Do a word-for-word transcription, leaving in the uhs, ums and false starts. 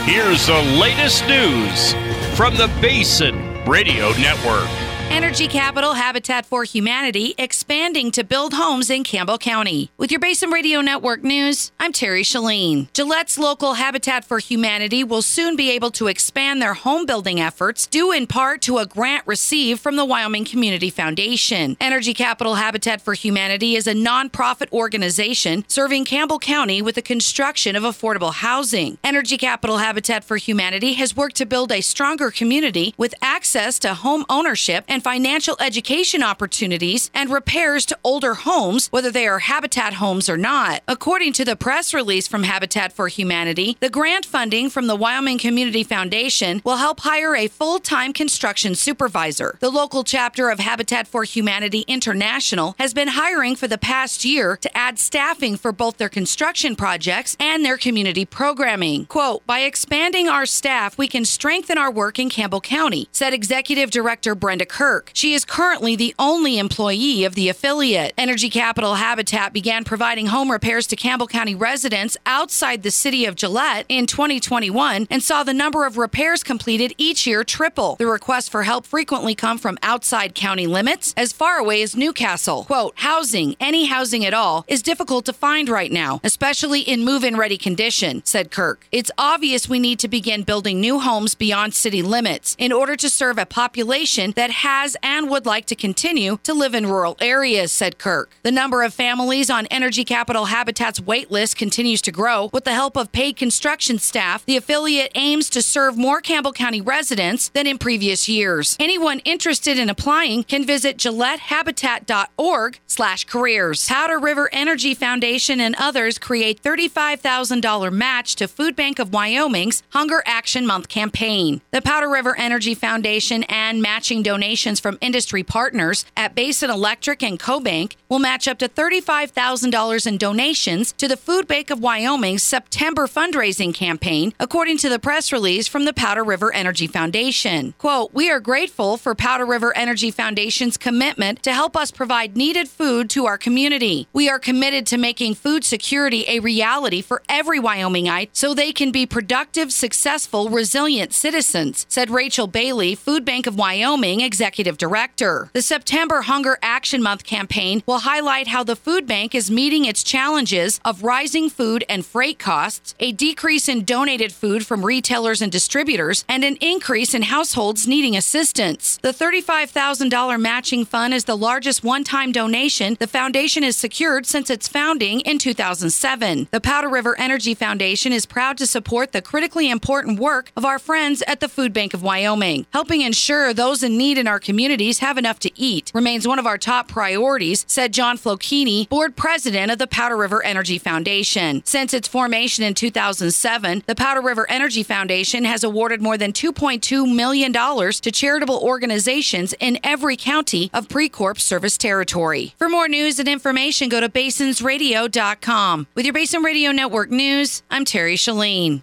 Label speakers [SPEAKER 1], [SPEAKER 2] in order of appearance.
[SPEAKER 1] Here's the latest news from the Basin Radio Network.
[SPEAKER 2] Energy Capital Habitat for Humanity expanding to build homes in Campbell County. With your Basin Radio Network news, I'm Terry Shalene. Gillette's local Habitat for Humanity will soon be able to expand their home building efforts, due in part to a grant received from the Wyoming Community Foundation. Energy Capital Habitat for Humanity is a nonprofit organization serving Campbell County with the construction of affordable housing. Energy Capital Habitat for Humanity has worked to build a stronger community with access to home ownership and financial education opportunities and repairs to older homes, whether they are Habitat homes or not. According to the press release from Habitat for Humanity, the grant funding from the Wyoming Community Foundation will help hire a full-time construction supervisor. The local chapter of Habitat for Humanity International has been hiring for the past year to add staffing for both their construction projects and their community programming. Quote, by expanding our staff, we can strengthen our work in Campbell County, said Executive Director Brenda Kirk. She is currently the only employee of the affiliate. Energy Capital Habitat began providing home repairs to Campbell County residents outside the city of Gillette in twenty twenty-one and saw the number of repairs completed each year triple. The requests for help frequently come from outside county limits, as far away as Newcastle. Quote, housing, any housing at all, is difficult to find right now, especially in move-in ready condition, said Kirk. It's obvious we need to begin building new homes beyond city limits in order to serve a population that has and would like to continue to live in rural areas, said Kirk. The number of families on Energy Capital Habitat's wait list continues to grow. With the help of paid construction staff, the affiliate aims to serve more Campbell County residents than in previous years. Anyone interested in applying can visit gillettehabitat.org slash careers. Powder River Energy Foundation and others create thirty-five thousand dollars match to Food Bank of Wyoming's Hunger Action Month campaign. The Powder River Energy Foundation and matching donations from industry partners at Basin Electric and CoBank will match up to thirty-five thousand dollars in donations to the Food Bank of Wyoming's September fundraising campaign, according to the press release from the Powder River Energy Foundation. Quote, we are grateful for Powder River Energy Foundation's commitment to help us provide needed food to our community. We are committed to making food security a reality for every Wyomingite so they can be productive, successful, resilient citizens, said Rachel Bailey, Food Bank of Wyoming Executive Director. The September Hunger Action Month campaign will highlight how the food bank is meeting its challenges of rising food and freight costs, a decrease in donated food from retailers and distributors, and an increase in households needing assistance. The thirty-five thousand dollars matching fund is the largest one-time donation the foundation has secured since its founding in two thousand seven. The Powder River Energy Foundation is proud to support the critically important work of our friends at the Food Bank of Wyoming. Helping ensure those in need in our communities have enough to eat remains one of our top priorities, said John Flokini, board president of the Powder River Energy Foundation. Since its formation in two thousand seven, the Powder River Energy Foundation has awarded more than two point two million dollars to charitable organizations in every county of Precorp service territory. For more news and information, go to basins radio dot com. With your Basin Radio Network news, I'm Terry Shalene.